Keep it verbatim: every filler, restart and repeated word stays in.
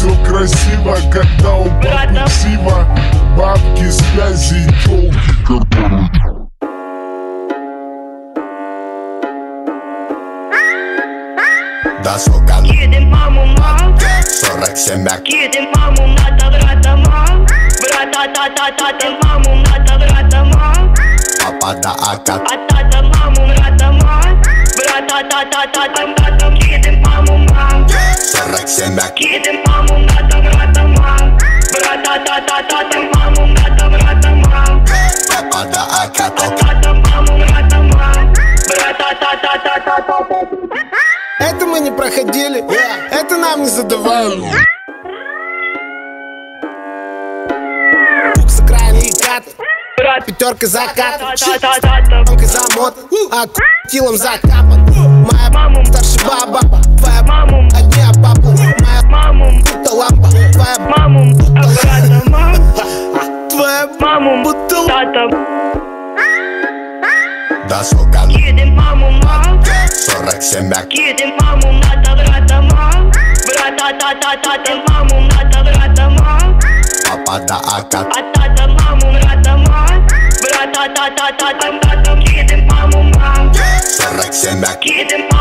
Все красиво, когда у папы сива. Бабки, связи, тёлки, корпораты. Да, сука, Едем по мумам, сорок семь мяк. едем по мум, надо брата мам. Брата та та та та маму, надо брата мам. Папа да ака. А тата маму, брата мам. Брата та та та та та едем по мумам. сорок семь мяк. Едем по мум, надо брата мам. Брата та та та та маму, надо брата мам. Папа да ака. А тата маму, брата мам. Брата та та та та та. Это мы не проходили, это нам не задавали. Букс окраинный кат, пятерка закат, тонкой замот, а килом закапан. Моя мама старше баба, твоя мама одни а папу. Моя мама будто лампа, твоя мама будто лампа. Твоя мама будто лампа. Да, сука, Едем по мумам, сорок семь мяк. едем по мум, надо брата мам. Брата та та та та маму, надо брата мам. Папа да ака. А тата маму, брата мам. Брата та та та та та едем по мумам. сорок семь мяк. Едем по